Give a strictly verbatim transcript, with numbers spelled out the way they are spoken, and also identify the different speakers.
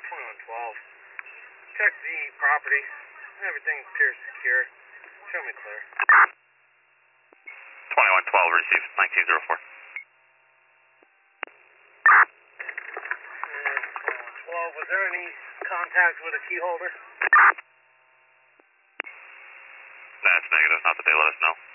Speaker 1: twenty-one twelve. Check the property. Everything appears secure. Show me clear.
Speaker 2: twenty-one twelve, receive nineteen oh four.
Speaker 1: And twenty-one twelve, was there any contact with a key holder?
Speaker 2: That's negative, not that they let us know.